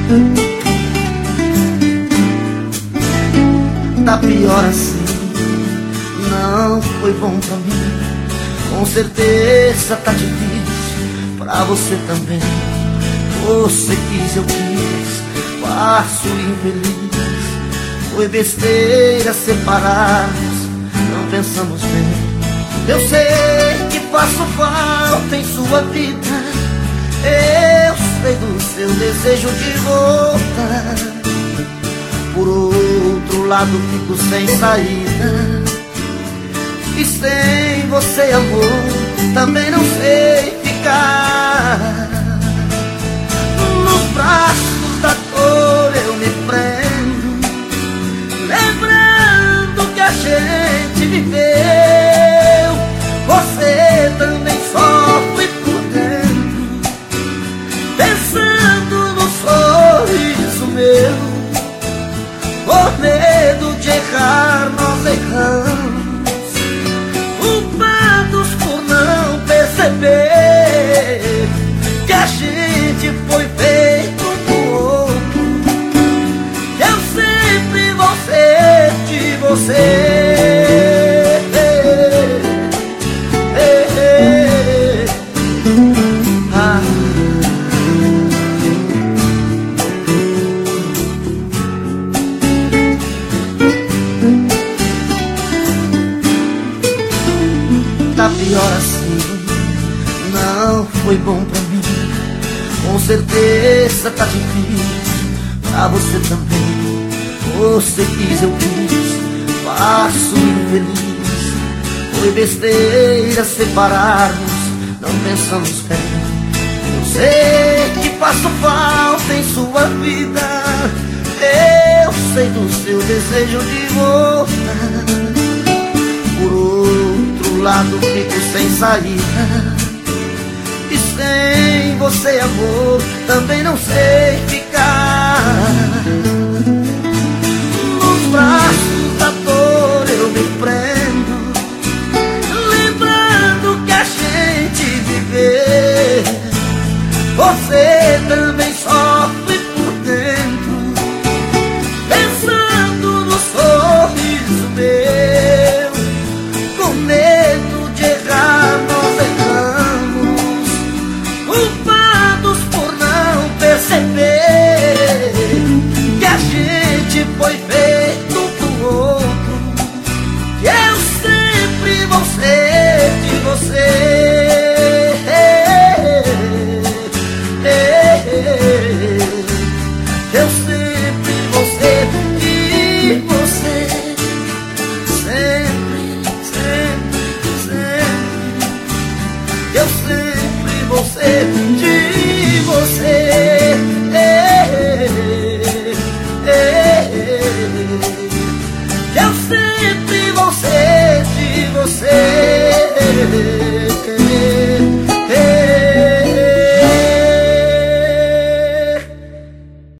Tá pior assim, não foi bom pra mim. Com certeza tá difícil pra você também. Você quis, eu quis, passo infeliz. Foi besteira separarmos, não pensamos bem. Eu sei que faço falta em sua vida, eu sei do seu desejo de volta. Por outro lado fico sem saída, e sem você, amor, também não sei ficar. Nos braços da dor eu me prendo, lembrando que a gente viveu. Você também sofre por dentro, pensando no sorriso meu. Por medo de errar, nós erramos, culpados por não perceber que a gente foi feito pro outro. Eu sempre vou ser de você. Tá pior assim, não foi bom pra mim. Com certeza tá difícil pra você também. Você quis, eu quis, passo infeliz. Foi besteira separarmos, não pensamos bem. Eu sei que faço falta em sua vida, eu sei do seu desejo de volta. Por outro lado fico sem saída, e sem você, amor, também não sei